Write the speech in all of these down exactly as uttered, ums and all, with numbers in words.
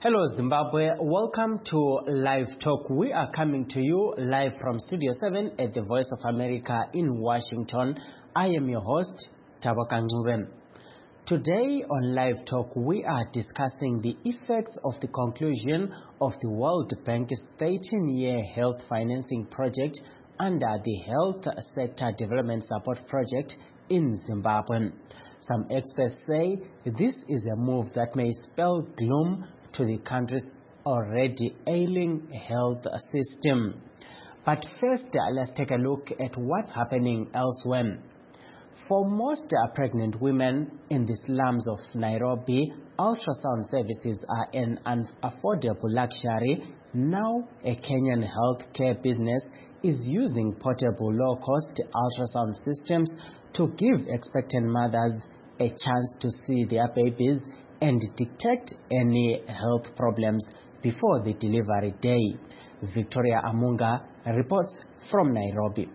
Hello Zimbabwe, welcome to Live Talk. We are coming to you live from Studio seven at the Voice of America in Washington. I am your host, Taboka Ngcuben. Today on Live Talk, we are discussing the effects of the conclusion of the World Bank's thirteen-year health financing project under the Health Sector Development Support Project in Zimbabwe. Some experts say this is a move that may spell gloom to the country's already ailing health system. But first, uh, let's take a look at what's happening elsewhere. For most uh, pregnant women in the slums of Nairobi, ultrasound services are an unaffordable luxury. Now, a Kenyan healthcare business is using portable low-cost ultrasound systems to give expectant mothers a chance to see their babies and detect any health problems before the delivery day. Victoria Amunga reports from Nairobi.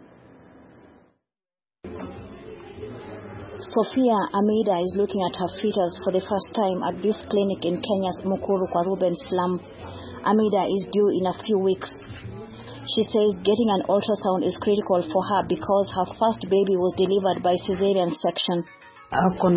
Sophia Amida is looking at her fetus for the first time at this clinic in Kenya's Mukuru kwa Ruben slum. Amida is due in a few weeks. She says getting an ultrasound is critical for her because her first baby was delivered by cesarean section. They could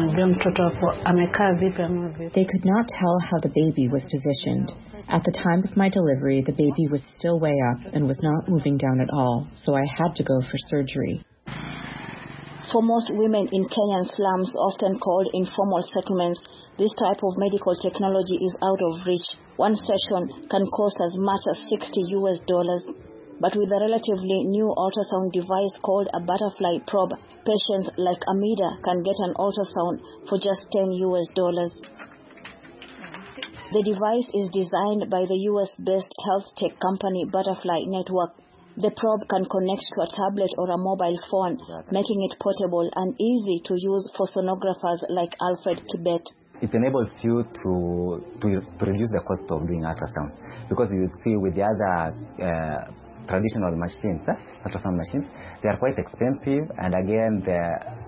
not tell how the baby was positioned. At the time of my delivery, the baby was still way up and was not moving down at all, so I had to go for surgery. For most women in Kenyan slums, often called informal settlements, this type of medical technology is out of reach. One session can cost as much as sixty U S dollars. But with a relatively new ultrasound device called a butterfly probe, patients like Amida can get an ultrasound for just ten U S dollars. The device is designed by the U S-based health tech company Butterfly Network. The probe can connect to a tablet or a mobile phone, making it portable and easy to use for sonographers like Alfred Kibet. It enables you to, to, to reduce the cost of doing ultrasound, because you see with the other uh, traditional machines, eh, ultrasound machines, they are quite expensive, and again the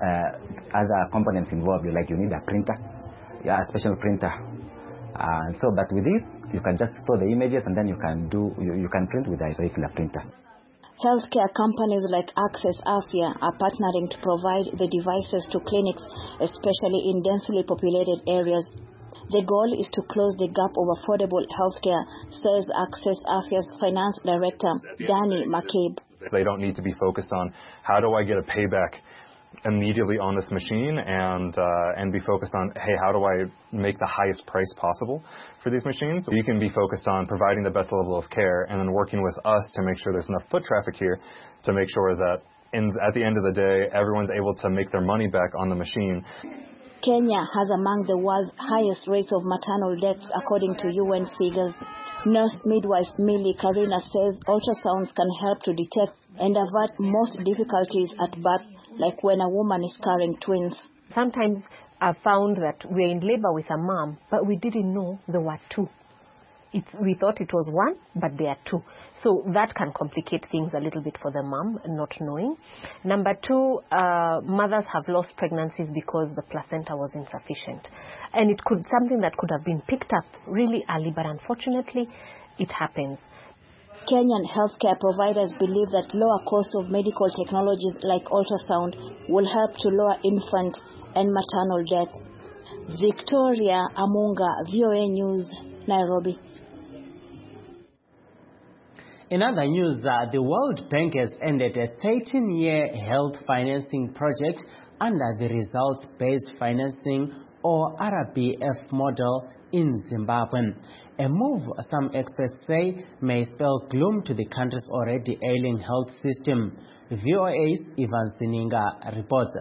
uh, other components involved, like you need a printer, yeah, a special printer. And uh, so, but with this, you can just store the images, and then you can do you, you can print with a regular printer. Healthcare companies like Access Afya are partnering to provide the devices to clinics, especially in densely populated areas. The goal is to close the gap of affordable healthcare, says Access Afya's finance director, Danny McCabe. They don't need to be focused on how do I get a payback immediately on this machine, and uh, and be focused on, hey, how do I make the highest price possible for these machines? You can be focused on providing the best level of care and then working with us to make sure there's enough foot traffic here to make sure that in, at the end of the day, everyone's able to make their money back on the machine. Kenya has among the world's highest rates of maternal deaths according to U N figures. Nurse midwife Millie Karina says ultrasounds can help to detect and avert most difficulties at birth, like when a woman is carrying twins. Sometimes I found that we're in labor with a mom, but we didn't know there were two. It's, we thought it was one, but there are two. So that can complicate things a little bit for the mom, not knowing. Number two, uh, mothers have lost pregnancies because the placenta was insufficient. And it could something that could have been picked up really early, but unfortunately, it happens. Kenyan healthcare providers believe that lower costs of medical technologies like ultrasound will help to lower infant and maternal death. Victoria Amunga, V O A News, Nairobi. In other news, uh, the World Bank has ended a thirteen-year health financing project under the results-based financing or R B F model in Zimbabwe. A move, some experts say, may spell gloom to the country's already ailing health system. V O A's Ivan Sininga reports.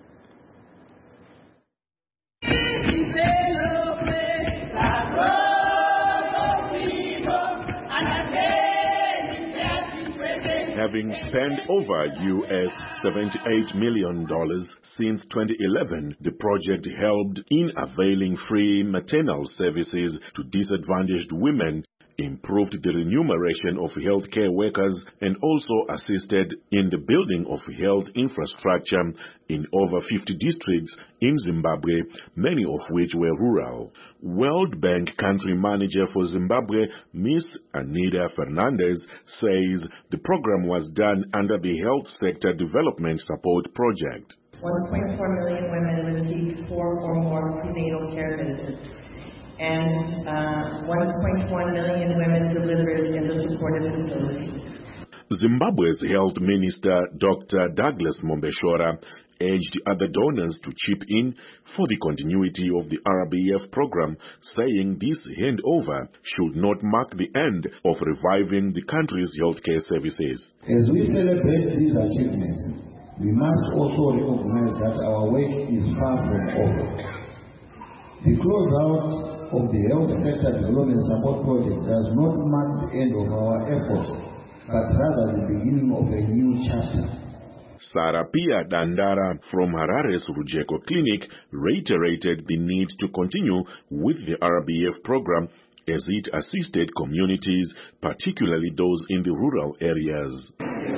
Having spent over U S seventy-eight million dollars since twenty eleven, the project helped in availing free maternal services to disadvantaged women improved the remuneration of healthcare workers, and also assisted in the building of health infrastructure in over fifty districts in Zimbabwe, many of which were rural. World Bank country manager for Zimbabwe, Miss Anita Fernandez, says the program was done under the Health Sector Development Support Project. one point four million women received four or more prenatal care visits, and uh, one point one million women delivered in the supportive facilities. Zimbabwe's Health Minister, Doctor Douglas Mombeshora, urged other donors to chip in for the continuity of the R B F program, saying this handover should not mark the end of reviving the country's healthcare services. As we celebrate these achievements, we must also recognize that our work is far from over. The closeout of the Health Sector Development Support Project does not mark the end of our efforts, but rather the beginning of a new chapter. Sarapia Dandara from Harare's Rujeko Clinic reiterated the need to continue with the R B F program as it assisted communities, particularly those in the rural areas.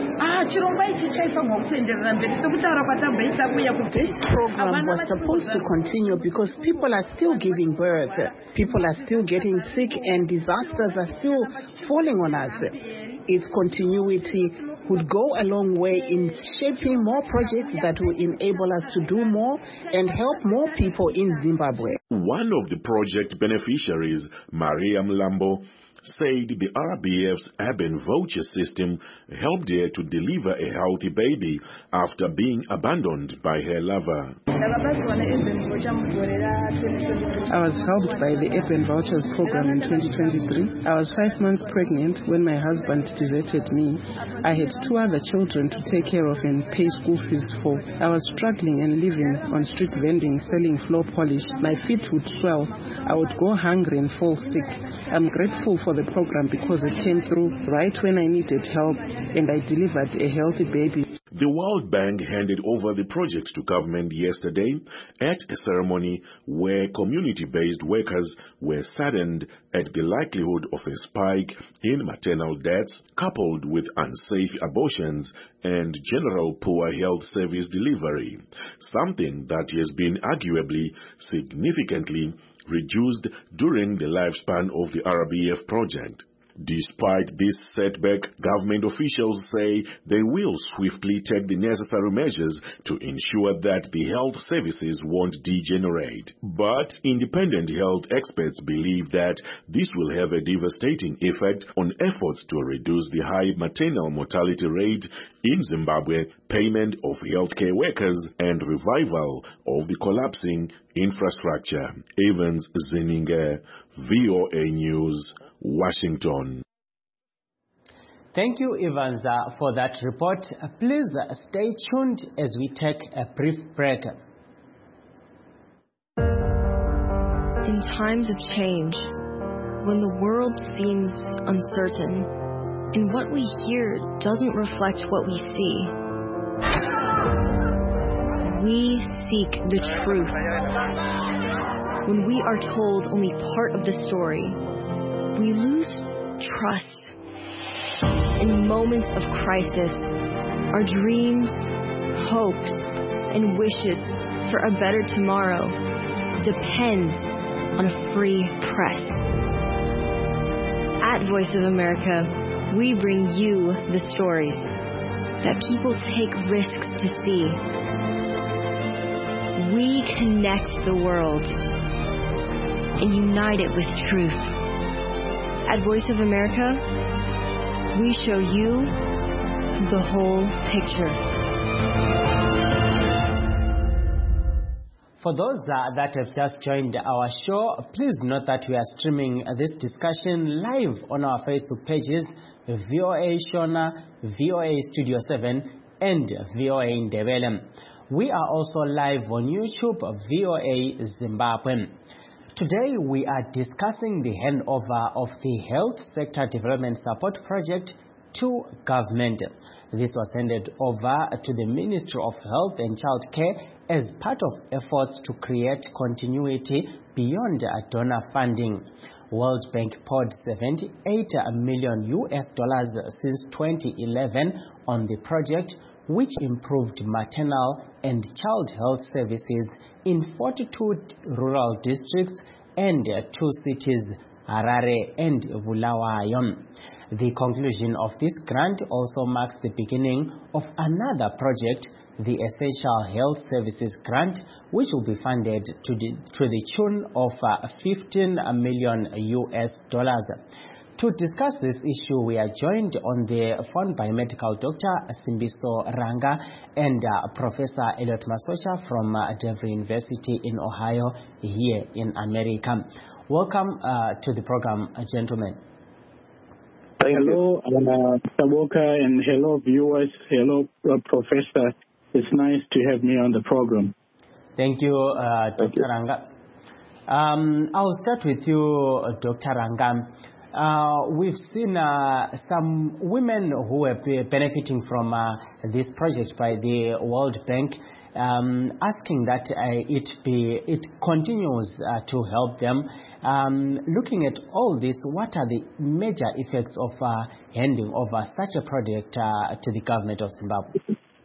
This program was supposed to continue because people are still giving birth, people are still getting sick, and disasters are still falling on us. Its continuity would go a long way in shaping more projects that will enable us to do more and help more people in Zimbabwe. One of the project beneficiaries, Mariam Lambo, said the R B F's urban voucher system helped her to deliver a healthy baby after being abandoned by her lover. I was helped by the Urban Vouchers program in twenty twenty-three. I was five months pregnant when my husband deserted me. I had two other children to take care of and pay school fees for. I was struggling and living on street vending, selling floor polish. My feet would swell. I would go hungry and fall sick. I'm grateful for the program because it came through right when I needed help, and I delivered a healthy baby. The World Bank handed over the project to government yesterday at a ceremony where community-based workers were saddened at the likelihood of a spike in maternal deaths coupled with unsafe abortions and general poor health service delivery, something that has been arguably significantly reduced during the lifespan of the R B F project. Despite this setback, government officials say they will swiftly take the necessary measures to ensure that the health services won't degenerate. But independent health experts believe that this will have a devastating effect on efforts to reduce the high maternal mortality rate in Zimbabwe, payment of healthcare workers, and revival of the collapsing infrastructure. Evans Zeninger, V O A News, Washington. Thank you, Evans, uh, for that report. Uh, please uh, stay tuned as we take a brief break. In times of change, when the world seems uncertain and what we hear doesn't reflect what we see, we seek the truth. When we are told only part of the story, we lose trust. In moments of crisis, our dreams, hopes, and wishes for a better tomorrow depends on a free press. At Voice of America, we bring you the stories that people take risks to see. We connect the world and unite it with truth. At Voice of America, we show you the whole picture. For those uh, that have just joined our show, please note that we are streaming this discussion live on our Facebook pages, V O A Shona, V O A Studio seven, and V O A Ndebele. We are also live on YouTube, V O A Zimbabwe. Today we are discussing the handover of the Health Sector Development Support Project to government. This was handed over to the Ministry of Health and Child Care as part of efforts to create continuity beyond donor funding. World Bank poured seventy-eight million U S dollars since twenty eleven on the project, which improved maternal and child health services in forty-two rural districts and two cities, Harare and Bulawayo. The conclusion of this grant also marks the beginning of another project, the Essential Health Services Grant, which will be funded to the, to the tune of uh, fifteen million U S dollars. To discuss this issue, we are joined on the phone by medical doctor Simbiso Ranga and uh, Professor Elliot Masocha from uh, Denver University in Ohio here in America. Welcome uh, to the program, uh, gentlemen. Thank hello, uh, Taboka, and hello, viewers. Hello, uh, Professor. It's nice to have me on the program. Thank you, uh, Doctor Thank you. Ranga. Um, I'll start with you, uh, Doctor Ranga. Uh, we've seen uh, some women who are benefiting from uh, this project by the World Bank, um, asking that uh, it be it continues uh, to help them. Um, looking at all this, what are the major effects of uh, handing over such a project uh, to the government of Zimbabwe?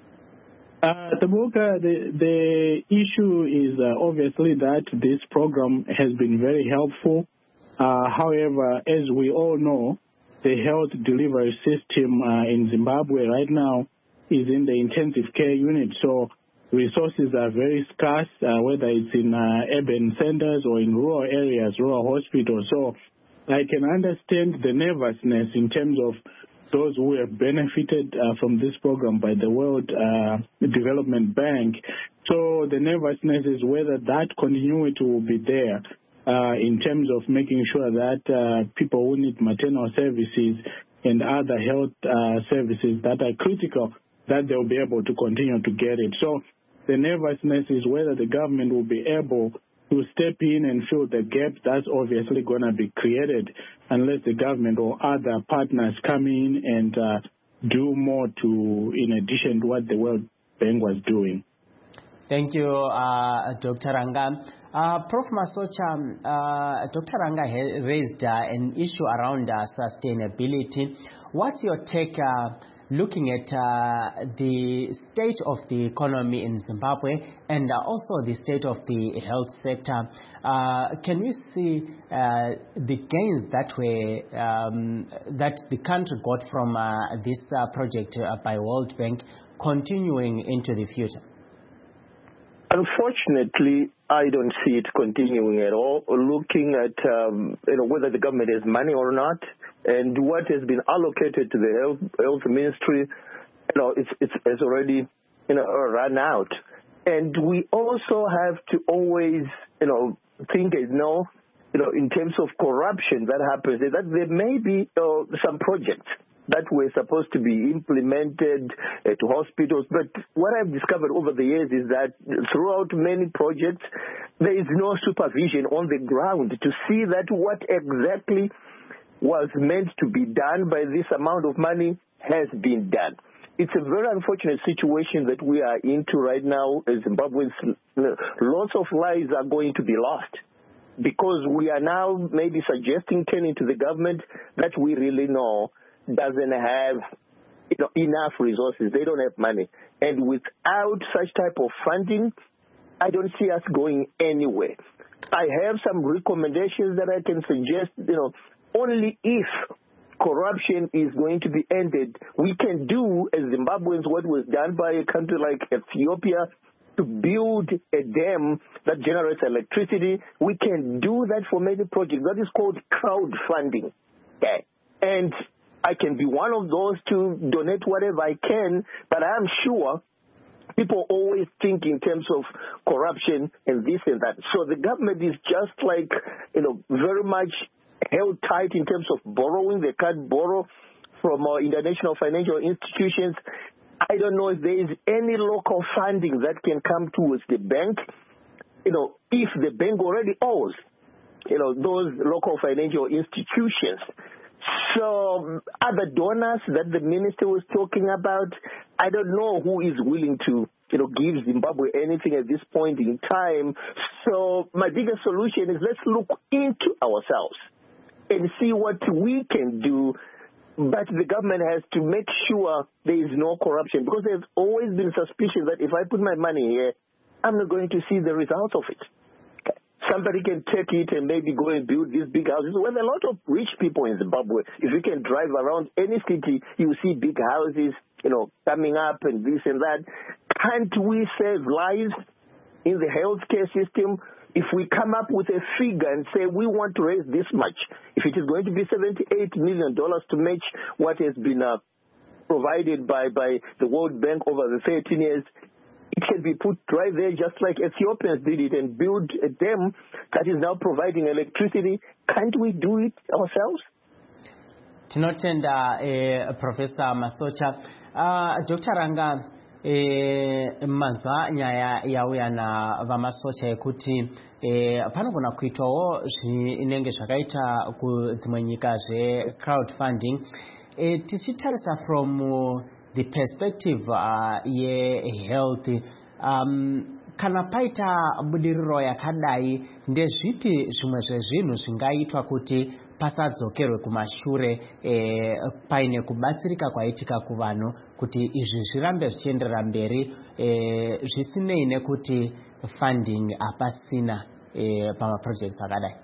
Uh, Tabuka, the, the issue is uh, obviously that this program has been very helpful. Uh, however, as we all know, the health delivery system uh, in Zimbabwe right now is in the intensive care unit, so resources are very scarce, uh, whether it's in uh, urban centers or in rural areas, rural hospitals. So I can understand the nervousness in terms of those who have benefited uh, from this program by the World uh, Development Bank. So the nervousness is whether that continuity will be there. Uh, in terms of making sure that uh, people who need maternal services and other health uh, services that are critical, that they'll be able to continue to get it. So the nervousness is whether the government will be able to step in and fill the gap that's obviously going to be created unless the government or other partners come in and uh, do more to, in addition to what the World Bank was doing. Thank you, uh, Doctor Ranga. Uh, Professor Masocha, uh, Doctor Ranga raised uh, an issue around uh, sustainability. What's your take uh, looking at uh, the state of the economy in Zimbabwe and uh, also the state of the health sector? Uh, can we see uh, the gains that way um, that the country got from uh, this uh, project uh, by World Bank continuing into the future? Unfortunately, I don't see it continuing at all. Looking at um, you know whether the government has money or not, and what has been allocated to the health, health ministry, you know, it's it's, it's already you know run out. And we also have to always you know think you know you know in terms of corruption that happens, that there may be uh, some projects that were supposed to be implemented uh, to hospitals. But what I've discovered over the years is that throughout many projects, there is no supervision on the ground to see that what exactly was meant to be done by this amount of money has been done. It's a very unfortunate situation that we are into right now as Zimbabweans. Lots of lives are going to be lost because we are now maybe suggesting, turning to the government that we really know doesn't have you know, enough resources. They don't have money. And without such type of funding, I don't see us going anywhere. I have some recommendations that I can suggest, you know, only if corruption is going to be ended, we can do as Zimbabweans what was done by a country like Ethiopia to build a dam that generates electricity. We can do that for many projects. That is called crowdfunding. Okay. And I can be one of those to donate whatever I can, but I'm sure people always think in terms of corruption and this and that. So the government is just like, you know, very much held tight in terms of borrowing. They can't borrow from uh, international financial institutions. I don't know if there is any local funding that can come towards the bank, you know, if the bank already owes, you know, those local financial institutions. So other donors that the minister was talking about, I don't know who is willing to, you know, give Zimbabwe anything at this point in time. So my biggest solution is let's look into ourselves and see what we can do. But the government has to make sure there is no corruption, because there's always been suspicion that if I put my money here, I'm not going to see the results of it. Somebody can take it and maybe go and build these big houses. Well, there are a lot of rich people in Zimbabwe. If you can drive around any city, you see big houses, you know, coming up and this and that. Can't we save lives in the healthcare system? If we come up with a figure and say we want to raise this much, if it is going to be seventy-eight million dollars to match what has been uh, provided by, by the World Bank over the thirteen years, it can be put right there just like Ethiopians did it and build a dam that is now providing electricity. Can't we do it ourselves? Tinotenda eh, Professor Masocha. Uh, Doctor Ranga, eh, manzwa nyaya yauya na vamasocha ekuti eh, pano kuna kuitawo zvinenge zvakaita kudzimwe nyika zve-crowdfunding. Eh, tichitarisa from uh, the perspective uh, ye health, um, kana paita budiriro yakadai ndezvipi zvimwe zvezvinhu zvingaitwa kuti pasadzokerwe kumashure eh, paine kubatsirika kwaitika kuvanhu kuti izvi zvirambe zvichienderera mberi eh, zvisinei nekuti funding hapasina eh, pamaprojects akadai?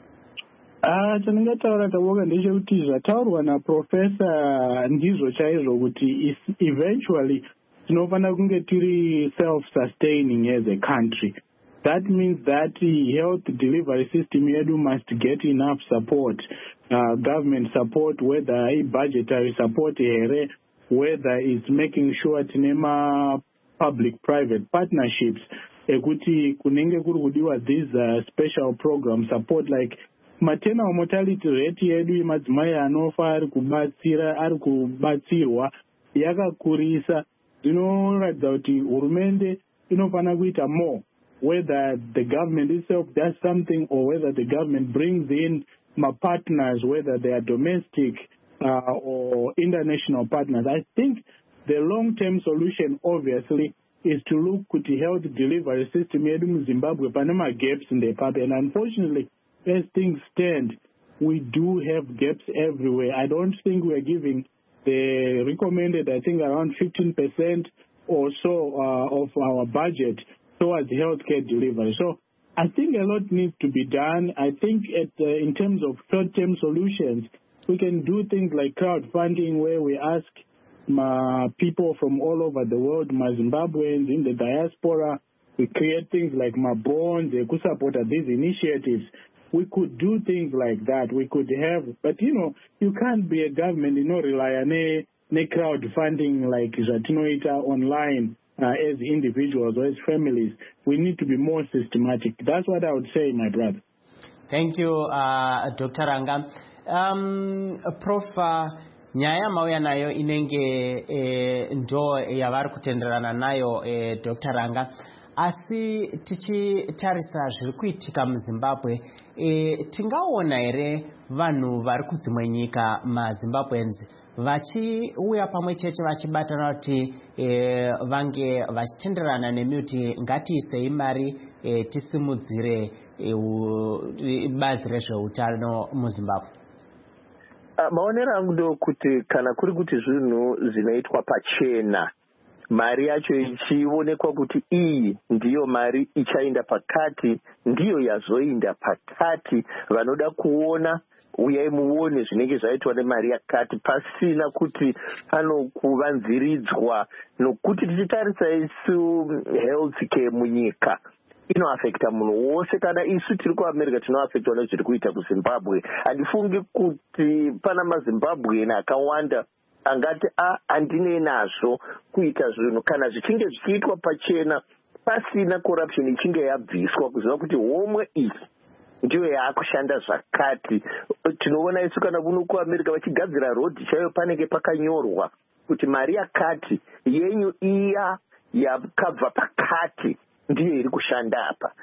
Ah, chandingataura Taboka ndechekuti zvataurwa naprofesa ndizvo chaizvo kuti eventually tinofanira kunge tiri self-sustaining as a country. That means that the health delivery system yedu must get enough support, uh, government support, whether a budgetary support here, whether it's making sure tinema public-private partnerships, ekuti kunenge kuri kudiwa these uh, special program support like maternal mortality rate yedu yemadzimai anofa ari kubatsira ari kubatsirwa yakakurisa. Zvinoratidza kuti hurumende inofanira kuita more, whether the government itself does something or whether the government brings in my partners, whether they are domestic uh, or international partners. I think the long-term solution obviously is to look at the health delivery system yedu mu Zimbabwe panema gaps in the path, and unfortunately as things stand we do have gaps everywhere. I don't think we're giving the recommended, I think around fifteen percent or so uh, of our budget towards healthcare delivery. So I think a lot needs to be done. I think at, uh, in terms of short-term solutions, we can do things like crowdfunding, where we ask my people from all over the world, my Zimbabweans in the diaspora, we create things like my bonds, they could support these initiatives. We could do things like that. We could have, but you know, you can't be a government, you know, rely on a, a crowdfunding like Zatinoita online uh, as individuals or as families. We need to be more systematic. That's what I would say, my brother. Thank you, uh, Doctor Ranga. Um, Prof, uh, nyaya mauya nayo inenge eh, ndo yavari kutenderana nayo eh, Doctor Ranga. Asi tichitarisa zviri kuitika muZimbabwe, e, tingaona here vanhu vari kudzimwe nyika maZimbabweans vachiuya pamwe chete vachibatana kuti e, vange vachitenderana nemiuti ngatiisei mari e, tisimudzire e, bazi rezveutano muZimbabwe? Uh, maonero angu ndokuti kana kuri kuti zvinhu zvinoitwa pachena, mari yacho ichionekwa kuti iyi ndiyo mari ichaenda pakati, ndiyo yazoinda pakati, vanoda kuona uyai muone zvinenge zvaitwa nemari yakati, pasina kuti panokuvanziridzwa. Nokuti tichitarisa isu health care munyika inoafekta munhu wose. Kana isu tiri kuAmerica tinoafektwa nezviri kuita kuZimbabwe. Handifungi kuti pana maZimbabwean akawanda angati a handine nazvo kuita zvinhu kana zvichinge zvichiitwa pachena pasina corruption ichinge yabviswa, kuziva kuti homwe iyi ndiyo yaakushanda zvakati. Tinoona isu kana kuno kuAmerica vachigadzira road chaiyo panenge pakanyorwa kuti mari yakati yenyu iya yakabva pakati ndiyo iri kushanda apa.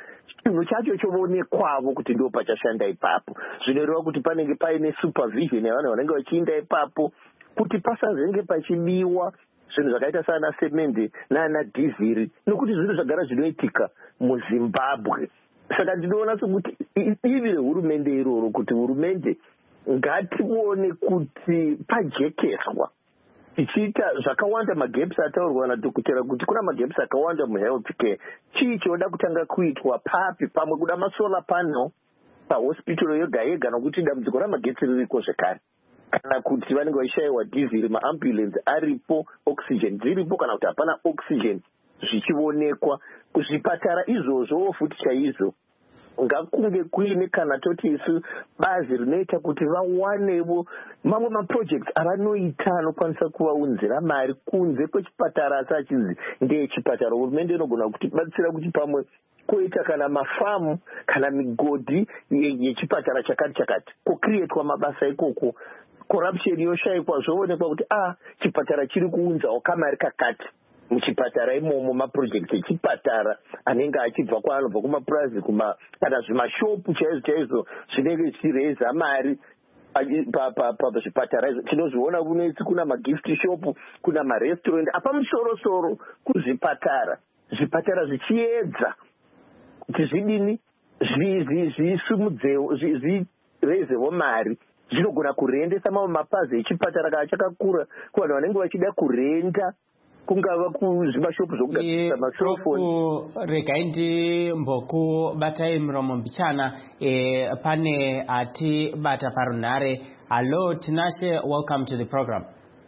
chinhu chacho choonekwawo kuti ndo pachashanda ipapo. Zvinoreva kuti panenge paine supervision yavanhu vanenge vachiinda ipapo kuti pasazenge pachibiwa zvinhu zvakaita sana semende nana diesel, nokuti zvinhu zvagara zvinoitika muZimbabwe. Saka ndinoona sekuti divi rehurumende iroro kuti hurumende ngatione kuti pajekeswa tichiita zvakawanda magaps ataurwa nadhokotera kuti kuna magaps akawanda muhealth care. Chii chinoda kutanga kuitwa papi? Pamwe kuda masolar panel pahospital yoga yega nokuti dambudziko ramagetsi ririko zvekare, kana kuti vanenge vaishayiwa diesel, maambulance aripo, oxygen dziripo, kana kuti hapana oxygen zvichionekwa kuzvipatara izvozvo. Futi chaizvo ngakunge kuine kana toti isu bazi rinoita kuti vawanewo mamwe maprojects avanoita anokwanisa kuvaunzira mari kunze kwechipatara asi achinzi ndeyechipatara. Hurumende inogona kutibatsira kuti pamwe koita kana mafamu kana migodhi yechipatara chakati chakati kukrietwa mabasa ikoko, corruption yoshayikwa, zvoonekwa kuti ah chipatara chiri kuunzawo kamari kakati muchipatara imomo, maprojekti echipatara anenge achibva kwaanobva kumapurazi kuma kana zvimashopu chaizvo chaizvo zvinenge zvichireza mari pazvipatara izvo. Tinozviona kunetsi kuna magift shop, kuna marestaurant apamusoro-soro kuzvipatara, zvipatara zvichiedza kuti zvidini zvisumudzewo zvirezewo mari. Zvinogona kurendesa mamwe mapazi echipatara kana chakakura kuvanhu vanenge vachida kurenda, kungava kuzvimashopu zvokugadzirisa masofoni. Regai ndimbokubatai muromo mbichana. E, pane atibata parunhare. Hello Tinashe, welcome to the program.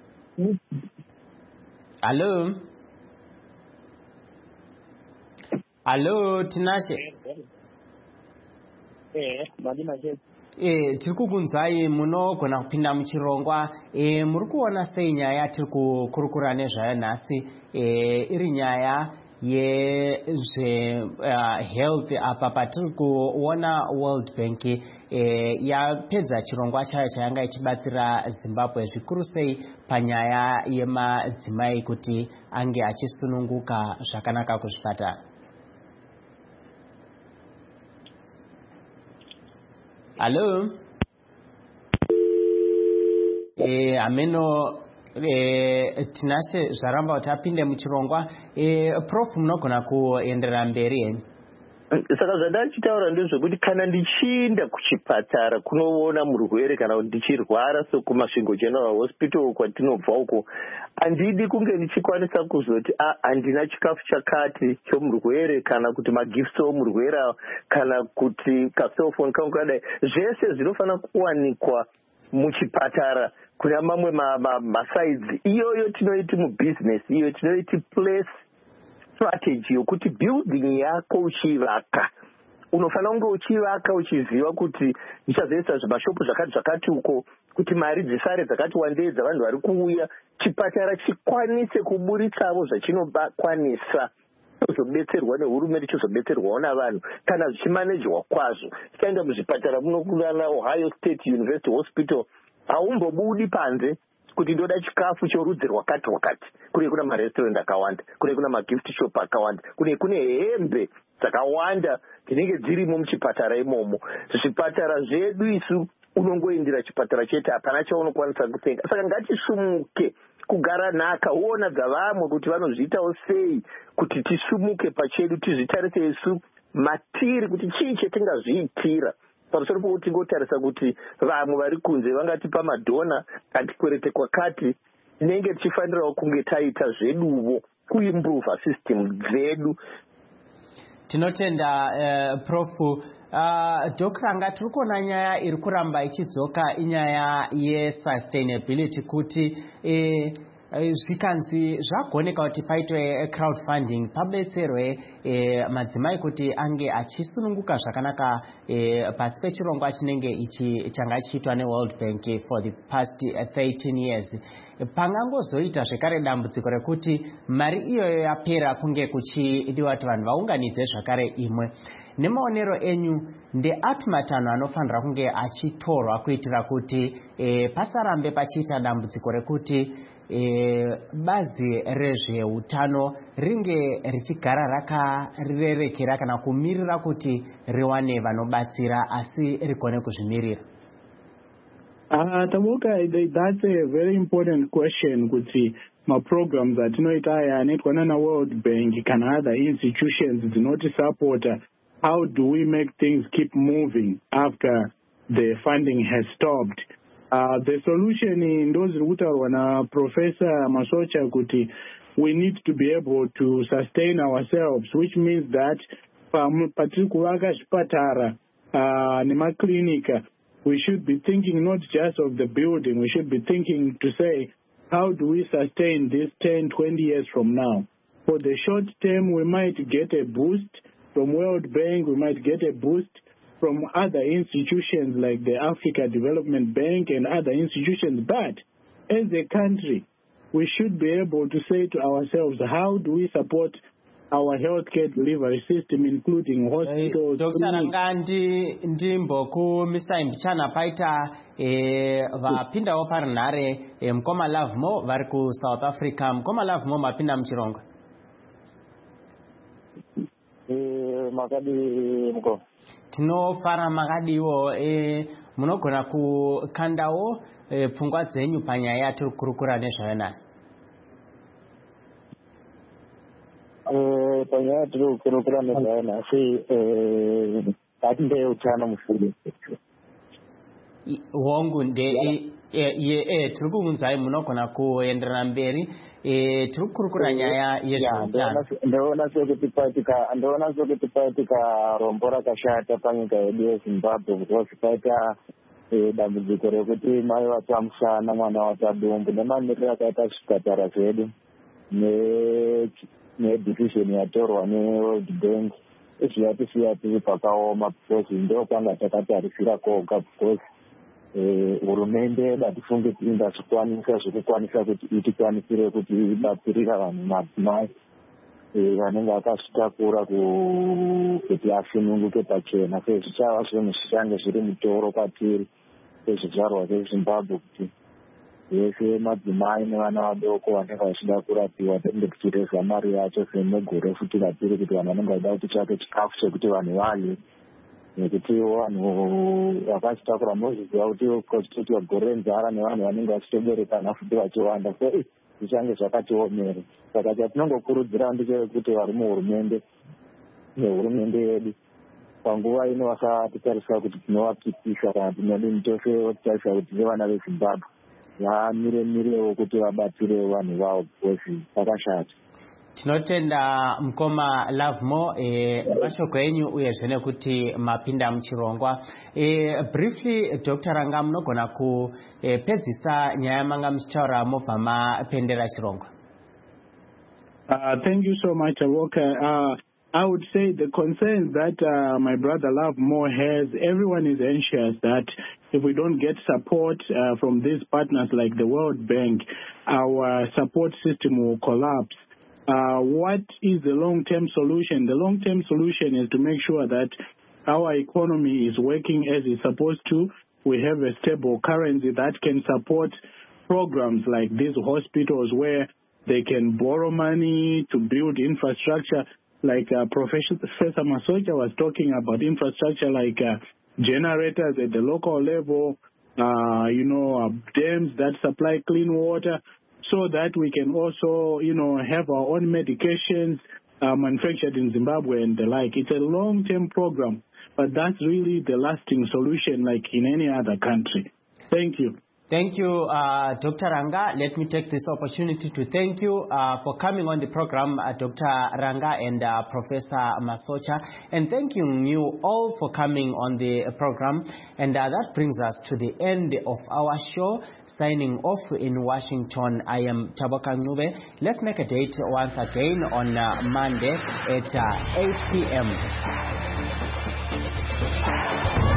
Hello. Hello Tinashe. Eh, madina je. Eh, tiri kukunzwai, munogona kupinda muchirongwa. Eh, muri kuona sei nyaya tiri kukurukura nezvayo nhasi? Eh, iri nyaya yezve uh, health apa patiri kuona World Bank eh, yapedza chirongwa chayo chayanga ichibatsira Zimbabwe zvikuru sei panyaya yemadzimai kuti ange achisununguka zvakanaka kuzvipatara. Hello. Eh, ameno eh, Tinashe zvaramba kuti apinde muchirongwa. Eh, Prof munogona kuenderera mberi henyu. Saka zvandachitaura ndezvekuti kana ndichiinda kuchipatara kunoona murwere kana kuti ndichirwara sekumasvingo General Hospital kwatinobva uko, handidi kunge ndichikwanisa kuzoti ah, handina chikafu chakati chomurwere kana kuti magifts omurwere kana kuti kaselfoni kangu kadai. Zvese zvinofanira kuwanikwa muchipatara kuna mamwe masides ma, ma iyoyo tinoiti mubusiness, iyo tinoiti place strategy yokuti building yako uchivaka unofanira kunge uchivaka uchiziva kuti ndichazoisa zvimashopu zvakati zvakati uko kuti mari dzisare dzakati wandei dzavanhu vari kuuya, chipatara chikwanise kuburitsawo zvachinokwanisa, chizobetserwa nehurumende, chizobetserwawo navanhu kana zvichimanejwa kwazvo. Tikaenda muzvipatara munokunana Ohio State University Hospital haumbobudi panze kuti ndoda chikafu chorudzi rwakati rwakati. Kune kuna marestaurant akawanda, kune kuna magift shop akawanda, kune kune hembe dzakawanda dzinenge dzirimo muchipatara imomo. Zvipatara zvedu isu unongoindira chipatara chete, hapana chaunokwanisa kutenga. Saka ngatisumuke kugara nhaka, uona dzavamwe kuti vanozviitawo sei kuti tisumuke pachedu, tizvitarise isu matiri kuti chii chetingazviitira pamusoro pokuti ngotarisa kuti vamwe vari kunze vangatipa madhona katikwerete kwakati. Tinenge tichifanirawo kunge taita zveduvo kuimprova system dzedu. Tinotenda uh, Prof. Uh, Dhokranga, tiri kuona nyaya iri kuramba ichidzoka inyaya yesustainability kuti eh, zvikanzi zvagoneka kuti paitwe crowdfunding pabetserwe eh, madzimai kuti ange achisununguka zvakanaka eh, pasi pechirongwa chinenge ichi changa chiitwa neWorld Bank for the past thirteen years. Pangangozoita zvekare dambudziko rekuti mari iyoyo yapera kunge kuchidiwa kuti vanhu vaunganidze zvakare imwe. Nemaonero enyu ndeapi matanho anofanira kunge achitorwa kuitira kuti eh, pasarambe pachiita dambudziko rekuti e, bazi rezveutano ringe richigara rakarerekera kana kumirira kuti riwane vanobatsira asi rigone kuzvimirira? Uh, Taboka, that's a very important question. Kuti ma programs atinoita aya anoitwa nana World Bank kana other institutions dzinoti support, how do we make things keep moving after the funding has stopped? Uh, the solution in those rutaurwa na Professor Masocha kuti we need to be able to sustain ourselves, which means that patiri kuvaka zvipatara uh, nemaklinika, we should be thinking not just of the building, we should be thinking to say, how do we sustain this ten, twenty years from now? For the short term, we might get a boost from World Bank, we might get a boost from other institutions like the Africa Development Bank and other institutions. But as a country, we should be able to say to ourselves, how do we support our healthcare delivery system, including hospitals? Doctor Rangandi ndimboku Mister Mbichana paita vapindawo parinhare Mkoma Love More vari ku South Africa. Mkoma Love More mapinda muchirongo? Makadi mko. Tinofara makadiwo munogona kukandawo pfungwa dzenyu panyaya yatiri kurukura nezvayo nhasi? Eh, panyaya tiri kurukura nezvayo nhasi ngatindeutano mufuri hongu nde tiri kuunzai munogona kuenderera mberi. Tiri kurukura nyaya yezveutano. Ndoona sekuti paitika ndoona sekuti paitika rombo rakashata panyika yedu yeZimbabwe, kuti paita dambudziko rekuti mai vatamsana mwana watadumbu nemamiriro akaita zvipatara zvedu nedecision yatorwa neWorld Bank ezviyatisiya tiri pakaoma, because ndo kwanga takatarisira koga, because hurumende datifunge kuti ingazvikwanisa zvekukwanisa kuti itikwanisire kuti ibatsirira vanhu madzimai vanenge akazvitakura kuti asununguke pachena. Sezvichava zvinhu zvichange zviri mutoro kwatiri sezvizvarwa zveZimbabwe, kuti vese madzimai nevana vadoko vanenge vachida kurapiwa tinge tichireza mari yacho semugore futi ratiri, kuti vanhu vanenge vachida kuti tsvake chikafu chekuti vanhu vadye. Nekutiwo vanhu vakachitakura mozviziva kuti kochitotiwa gore renzara nevanhu vanenge vachitoberekana futi vachiwanda, so zvichange zvakatiomera. Saka chatinongokurudzira ndechekuti vari muhurumende nehurumende yedu panguva ino vasatitarisa kuti tinovapipisa kana tinodini, tose votitarisa kuti nevana veZimbabwe vamire mirewo kuti vabatsire vanhu vavo, because vakashata. Tinotenda Mkoma Love More mashoko enyu uyezve nekuti mapinda muchirongwa. Briefly Doctor Ranga, munogona kupedzisa nyaya manga muchitaura mobva mapendera chirongwa? Uh, thank you so much, Avoka. Uh, I would say the concerns that uh, my brother Love More has, everyone is anxious that if we don't get support uh, from these partners like the World Bank, our support system will collapse. Uh, what is the long-term solution? The long-term solution is to make sure that our economy is working as it's supposed to. We have a stable currency that can support programs like these hospitals where they can borrow money to build infrastructure, like uh, Professor Masocha was talking about infrastructure like uh, generators at the local level, uh, you know, uh, dams that supply clean water, so that we can also, you know, have our own medications uh, manufactured in Zimbabwe and the like. It's a long-term program, but that's really the lasting solution like in any other country. Thank you. Thank you, uh, Doctor Ranga. Let me take this opportunity to thank you uh, for coming on the program, uh, Doctor Ranga and uh, Professor Masocha. And thank you all for coming on the program. And uh, that brings us to the end of our show. Signing off in Washington, I am Taboka Ngube. Let's make a date once again on uh, Monday at uh, eight p m